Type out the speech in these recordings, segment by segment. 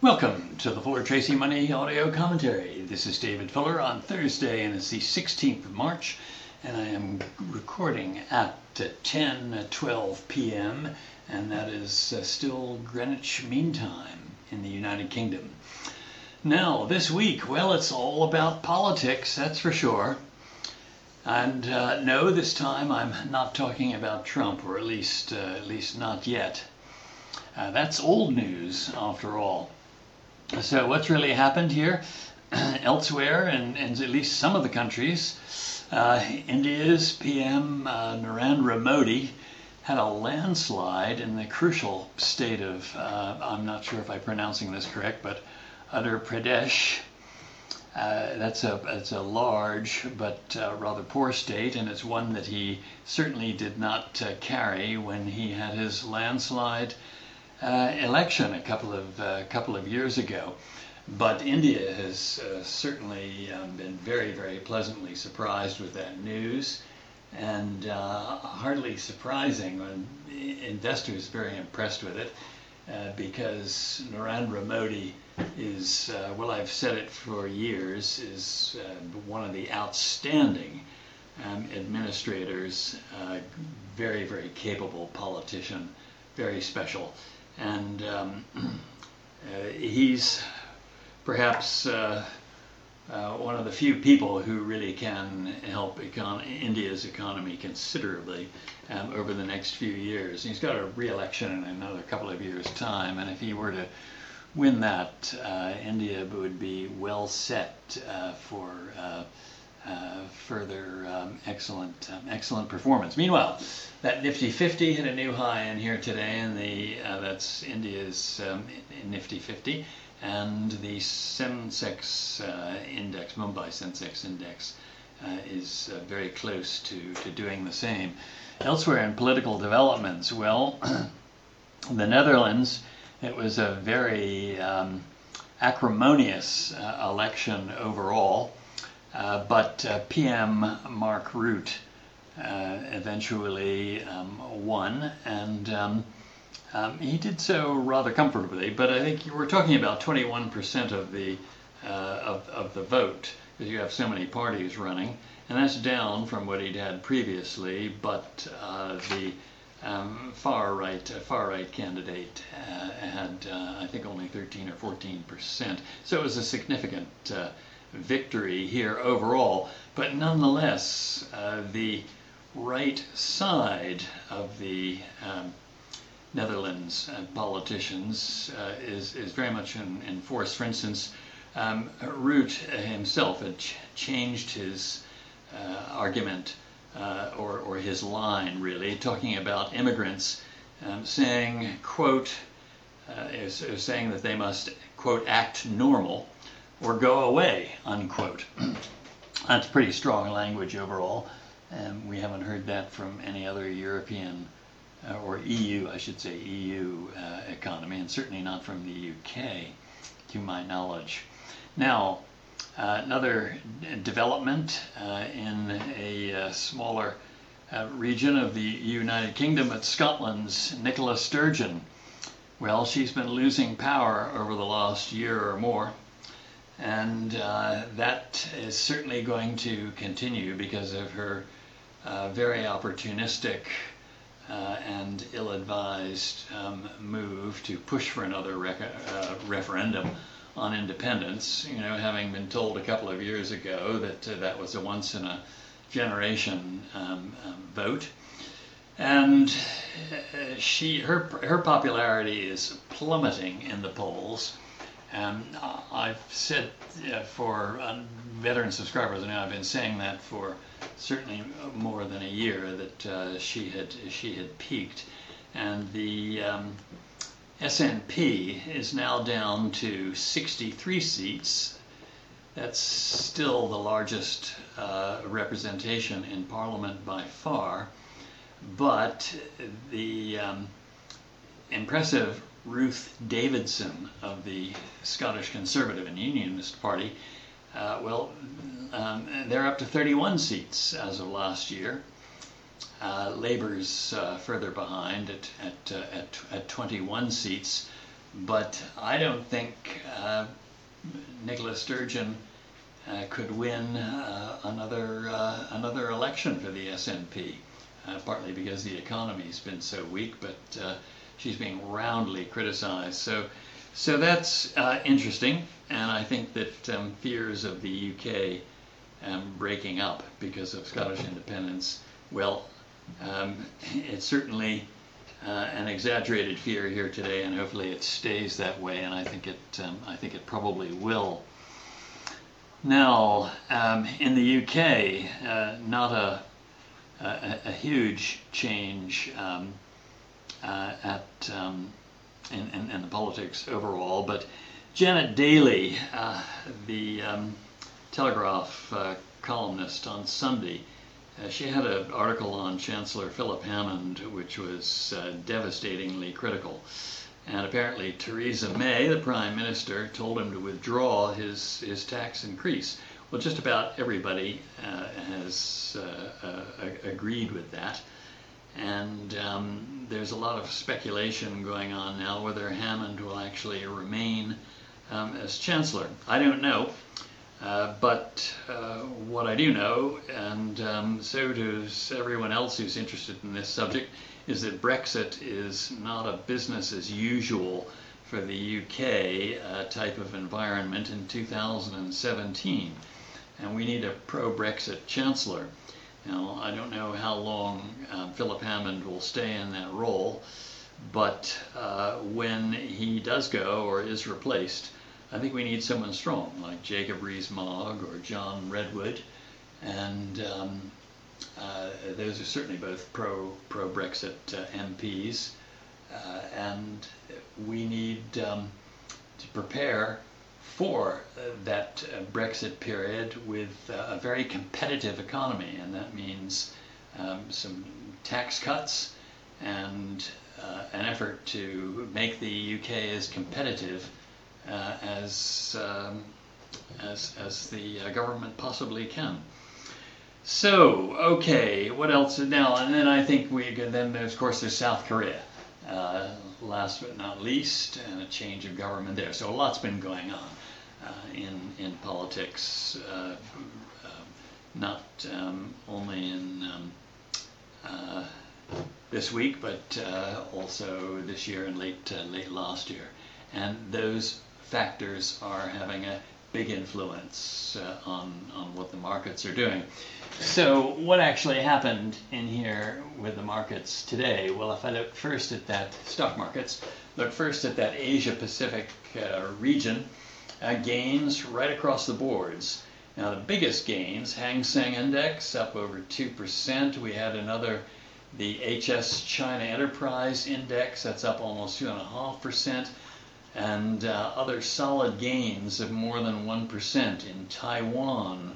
Welcome to the Fuller Tracy Money Audio Commentary. This is David Fuller on Thursday, and it's the 16th of March, and I am recording at 10:12 p.m., and that is still Greenwich Mean Time in the United Kingdom. Now, this week, well, it's all about politics, that's for sure. And no, this time I'm not talking about Trump, or at least not yet. That's old news, after all. So what's really happened here? Elsewhere, in at least some of the countries, India's PM Narendra Modi had a landslide in the crucial state of, I'm not sure if I'm pronouncing this correct, but Uttar Pradesh. It's a large but rather poor state, and it's one that he certainly did not carry when he had his landslide election a couple of years ago. But India has certainly been very, very pleasantly surprised with that news, and hardly surprising when investors very impressed with it, because Narendra Modi is, well, I've said it for years, is one of the outstanding administrators, very, very capable politician, very special. And he's perhaps one of the few people who really can help India's economy considerably over the next few years. He's got a re-election in another couple of years' time, and if he were to win that, India would be well set for further excellent performance. Meanwhile, that Nifty 50 hit a new high in here today, and that's India's Nifty 50, and the Sensex index, Mumbai Sensex index, is very close to doing the same. Elsewhere in political developments, well, the Netherlands, it was a very acrimonious election overall. But PM Mark Rutte eventually won, and he did so rather comfortably. But I think we're talking about 21% of the vote, because you have so many parties running, and that's down from what he'd had previously. But the far right candidate had I think only 13 or 14%. So it was a significant victory here overall, but nonetheless, the right side of the Netherlands politicians is very much in force. For instance, Rutte himself had changed his argument or his line, really, talking about immigrants, saying, quote, saying that they must, quote, act normal or go away, unquote. That's pretty strong language overall, and we haven't heard that from any other European, or EU, I should say, EU economy, and certainly not from the UK, to my knowledge. Now, another development in a smaller region of the United Kingdom, at Scotland's Nicola Sturgeon. Well, she's been losing power over the last year or more, and that is certainly going to continue because of her very opportunistic and ill-advised move to push for another referendum on independence, you know, having been told a couple of years ago that that was a once-in-a-generation vote. And her popularity is plummeting in the polls. I've said for veteran subscribers, now I've been saying that for certainly more than a year, that she had peaked, and the SNP is now down to 63 seats. That's still the largest representation in Parliament by far, but the impressive Ruth Davidson of the Scottish Conservative and Unionist Party, they're up to 31 seats as of last year. Labour's further behind at 21 seats, but I don't think Nicola Sturgeon could win another election for the SNP, partly because the economy's been so weak, but she's being roundly criticized. So that's interesting, and I think that fears of the UK breaking up because of Scottish independence, well, it's certainly an exaggerated fear here today, and hopefully it stays that way, and I think it probably will. Now, in the UK, not a huge change in the politics overall, but Janet Daly, the Telegraph columnist on Sunday, she had an article on Chancellor Philip Hammond which was devastatingly critical. And apparently Theresa May, the Prime Minister, told him to withdraw his tax increase. Well, just about everybody has agreed with that. And there's a lot of speculation going on now whether Hammond will actually remain as Chancellor. I don't know. But what I do know, and so does everyone else who's interested in this subject, is that Brexit is not a business as usual for the UK type of environment in 2017. And we need a pro-Brexit Chancellor. Now, I don't know how long Philip Hammond will stay in that role, but when he does go or is replaced, I think we need someone strong, like Jacob Rees-Mogg or John Redwood, and those are certainly both pro-Brexit MPs, and we need to prepare for that Brexit period with a very competitive economy, and that means some tax cuts and an effort to make the UK as competitive as the government possibly can. So, okay, what else now? And then I think then there's, of course, there's South Korea, last but not least, and a change of government there. So a lot's been going on in politics, not only in this week, but also this year and late last year. And those factors are having a big influence on what the markets are doing. So what actually happened in here with the markets today? Well, if I look first at that stock markets, look first at that Asia Pacific region, gains right across the boards. Now the biggest gains, Hang Seng Index up over 2%. We had the HS China Enterprise Index, that's up almost 2.5%. And other solid gains of more than 1% in Taiwan.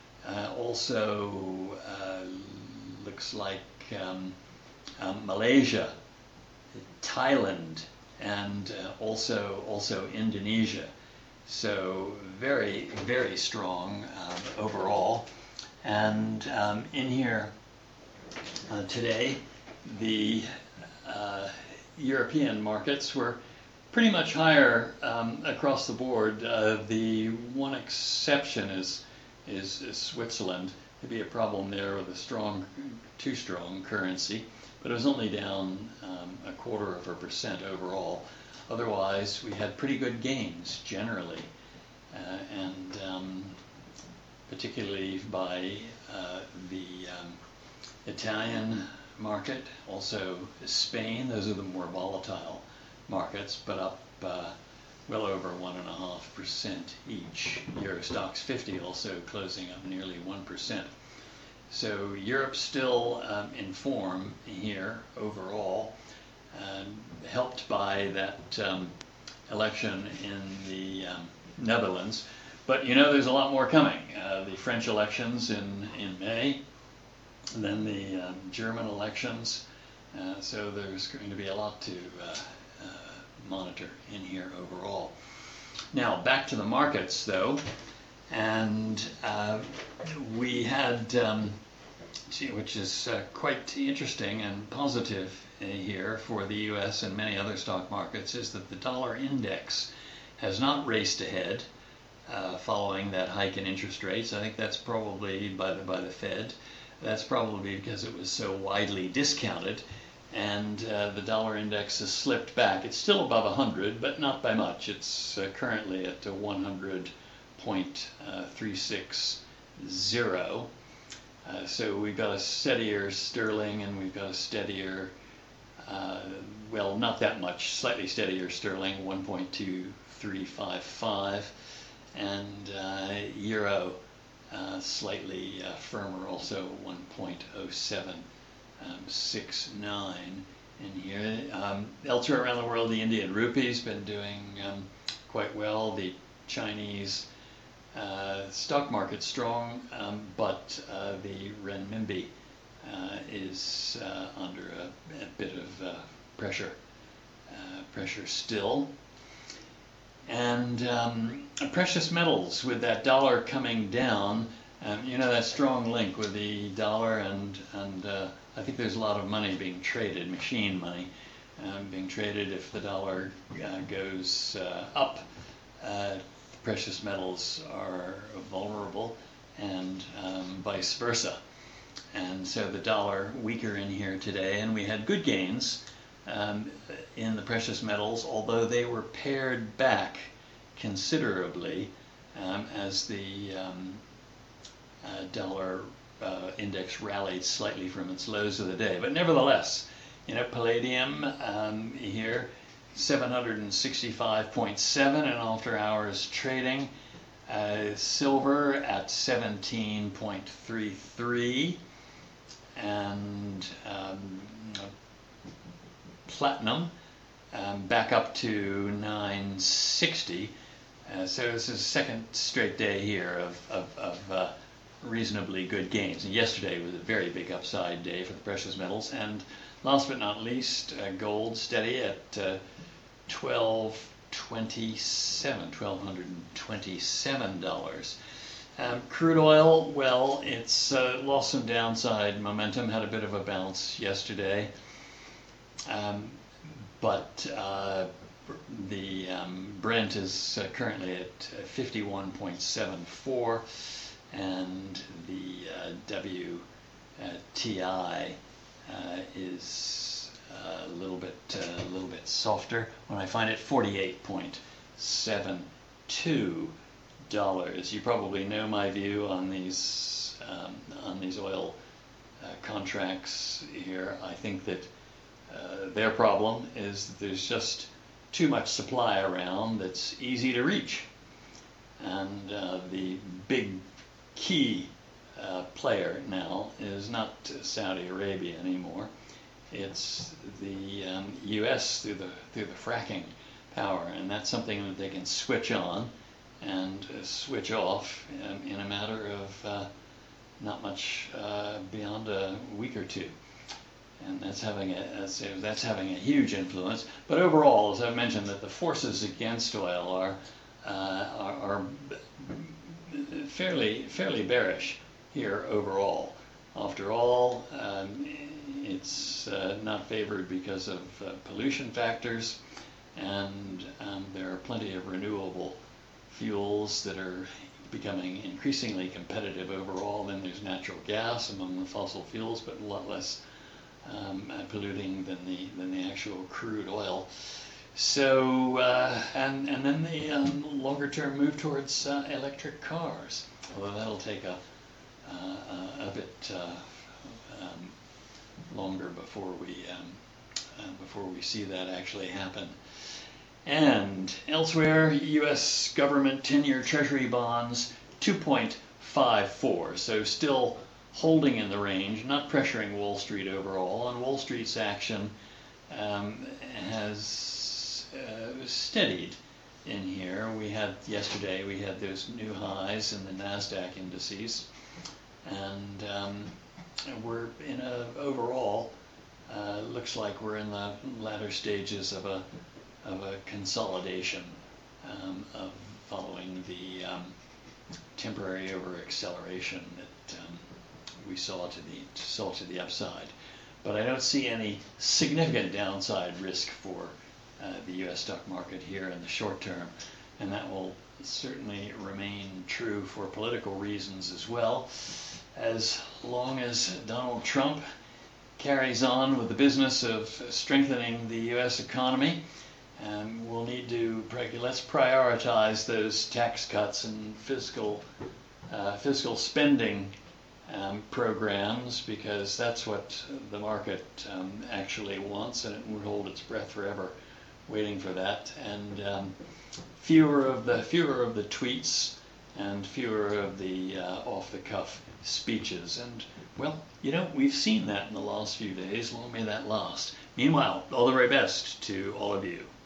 Also looks like Malaysia, Thailand, and also Indonesia. So very, very strong overall. And in here today, the European markets were pretty much higher across the board. The one exception is Switzerland. There'd be a problem there with a too strong currency, but it was only down 0.25% overall. Otherwise, we had pretty good gains generally, and particularly by the Italian market, also Spain. Those are the more volatile markets, but up well over 1.5% each. Euro Stoxx 50 also closing up nearly 1%. So Europe's still in form here overall, helped by that election in the Netherlands. But you know, there's a lot more coming. The French elections in May, and then the German elections. So there's going to be a lot to monitor in here overall. Now back to the markets though, and we had which is quite interesting and positive here for the U.S. and many other stock markets, is that the dollar index has not raced ahead following that hike in interest rates. I think that's probably by the Fed. That's probably because it was so widely discounted, and the dollar index has slipped back. It's still above 100, but not by much. It's currently at 100.360. So we've got a steadier sterling, and we've got a steadier, well, not that much, slightly steadier sterling, 1.2355, and euro slightly firmer, also 1.0769 in here. Elsewhere around the world, the Indian rupee's been doing quite well. The Chinese stock market strong, but the renminbi is under a bit of pressure still. And precious metals, with that dollar coming down, you know, that strong link with the dollar, and I think there's a lot of money being traded, machine money, being traded. If the dollar goes up, precious metals are vulnerable, and vice versa. And so the dollar weaker in here today, and we had good gains in the precious metals, although they were pared back considerably as the dollar index rallied slightly from its lows of the day. But nevertheless, you know, palladium here, 765.7 in after hours trading. Silver at 17.33, and platinum back up to 960. So this is a second straight day here of reasonably good gains. And yesterday was a very big upside day for the precious metals. And last but not least, gold steady at $1,227. Crude oil, well, it's lost some downside momentum, had a bit of a bounce yesterday. But the Brent is currently at 51.74, and the WTI is a little bit softer. When I find it, $48.72. You probably know my view on these oil contracts here. I think that their problem is that there's just too much supply around that's easy to reach, and the big key player now is not Saudi Arabia anymore. It's the U.S. through the fracking power, and that's something that they can switch on and switch off in a matter of not much beyond a week or two. And that's having a huge influence. But overall, as I mentioned, that the forces against oil are fairly bearish here overall. After all, it's not favored because of pollution factors, and there are plenty of renewable fuels that are becoming increasingly competitive overall. Then there's natural gas among the fossil fuels, but a lot less polluting than the actual crude oil. So and then the longer term move towards electric cars, although that'll take a bit longer before we see that actually happen. And elsewhere, U.S. government 10-year Treasury bonds 2.54, so still holding in the range, not pressuring Wall Street overall, and Wall Street's action has steadied in here. Yesterday we had those new highs in the NASDAQ indices, and we're in overall looks like we're in the latter stages of a consolidation of following the temporary over acceleration that we saw to the upside. But I don't see any significant downside risk for the U.S. stock market here in the short term, and that will certainly remain true for political reasons as well. As long as Donald Trump carries on with the business of strengthening the U.S. economy, we'll need to let's prioritize those tax cuts and fiscal spending programs, because that's what the market actually wants, and it won't hold its breath forever waiting for that. And fewer of the tweets and fewer of the off-the-cuff speeches. And well, we've seen that in the last few days. Long may that last. Meanwhile, all the very best to all of you.